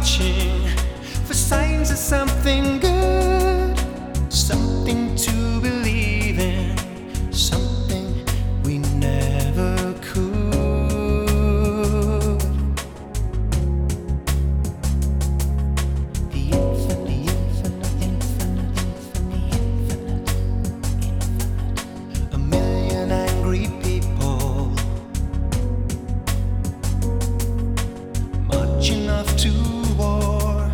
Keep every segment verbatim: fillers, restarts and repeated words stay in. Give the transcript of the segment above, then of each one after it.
watching for signs of something good, something to believe in, something we never could. The infinite, the infinite, infinite, infinite, infinite, infinite. A million angry people, much enough to war.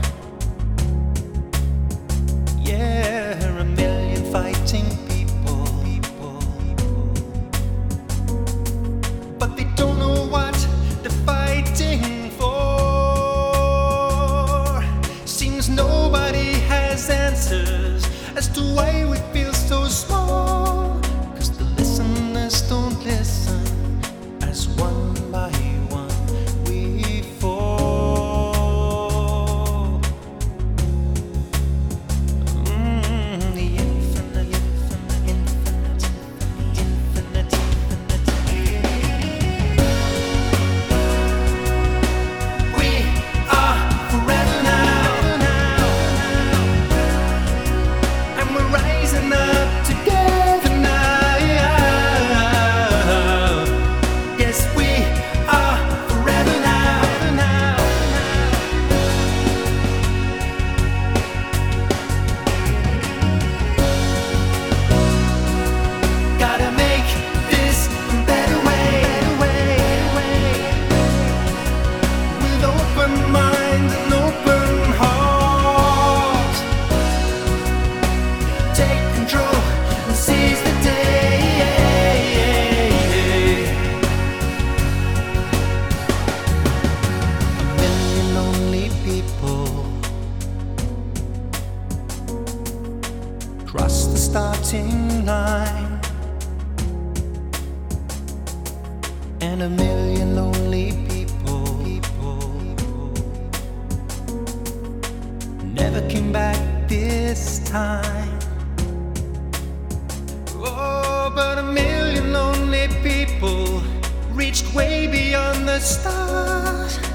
Yeah, a million fighting people, people, but they don't know what they're fighting for. Seems nobody has answers as to why we feel so small, 'cause the listeners don't listen as one by one we fall. Mm, the infinite, infinite, infinite, infinite, infinite. We are forever now, and we're rising up together now. Yes, we are forever now, now. Gotta make this a better way, better way, with open mind and open heart. Take control and seize the day. A million lonely people cross the starting line, and a million lonely people, people never came back this time. Oh, but a million lonely people reached way beyond the stars.